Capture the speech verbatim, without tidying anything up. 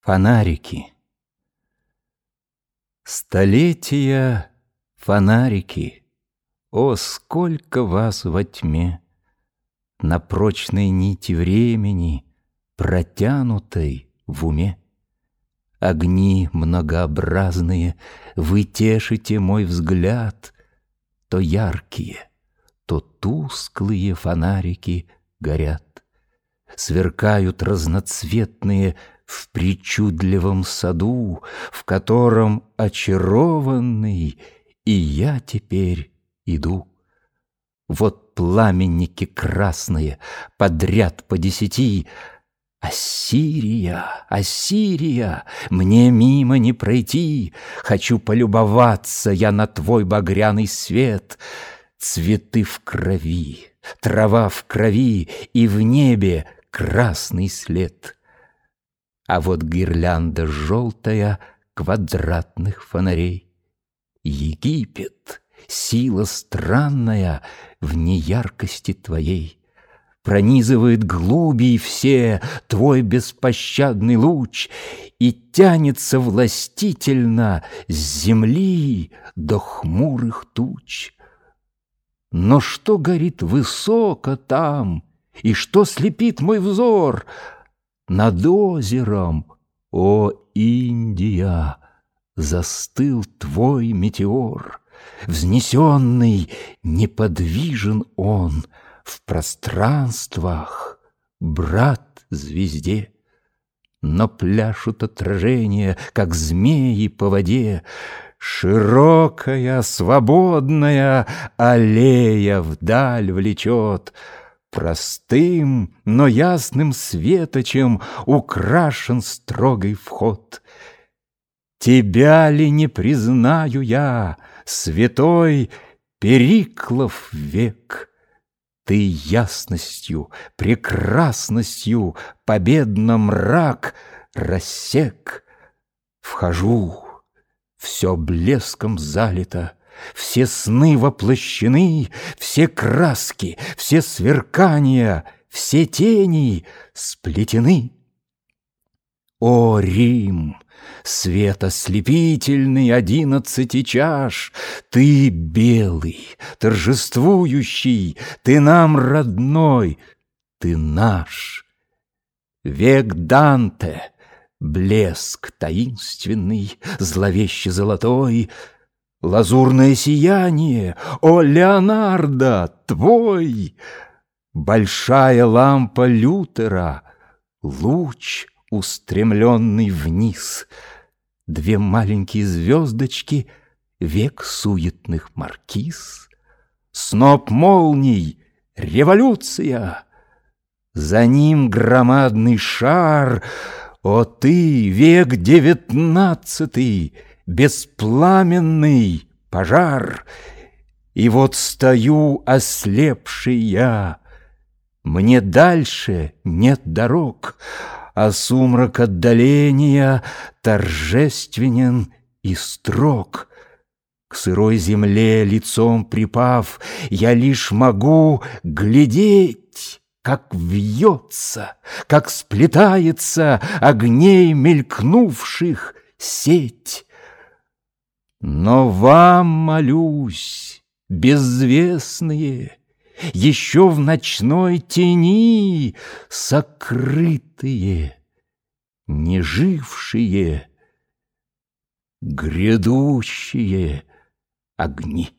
Фонарики. Столетия фонарики, о, сколько вас во тьме, на прочной нити времени, протянутой в уме. Огни многообразные, вы тешите мой взгляд, то яркие, то тусклые фонарики горят. Сверкают разноцветные в причудливом саду, в котором очарованный и я теперь иду. Вот пламенники красные, подряд по десяти. Ассирия, Ассирия, мне мимо не пройти. Хочу полюбоваться я на твой багряный свет. Цветы в крови, трава в крови, и в небе красный след. А вот гирлянда желтая квадратных фонарей. Египет, сила странная в неяркости твоей. Пронизывает глубий все твой беспощадный луч и тянется властительно с земли до хмурых туч. Но что горит высоко там, и что слепит мой взор? Над озером, о Индия, застыл твой метеор. Взнесенный, неподвижен он в пространствах, брат звезде. Но пляшут отражения, как змеи по воде. Широкая, свободная аллея вдаль влечет. Простым, но ясным светочем украшен строгий вход. Тебя ли не признаю я, святой Периклов век? Ты ясностью, прекрасностью победно мрак рассек. Вхожу, все блеском залито, все сны воплощены, все краски, все сверкания, все тени сплетены. О, Рим, свет ослепительный одиннадцати чаш, ты белый, торжествующий, ты нам родной, ты наш. Век Данте, блеск таинственный, зловеще золотой, лазурное сияние, о, Леонардо, твой! Большая лампа Лютера, луч, устремленный вниз. Две маленькие звездочки, век суетных маркиз. Сноп молний, революция. За ним громадный шар, о, ты, век девятнадцатый, беспламенный пожар. И вот стою ослепший я, мне дальше нет дорог, а сумрак отдаления торжественен и строг. К сырой земле лицом припав, я лишь могу глядеть, как вьется, как сплетается огней мелькнувших сеть. Но вам молюсь, безвестные, еще в ночной тени сокрытые, не жившие, грядущие огни.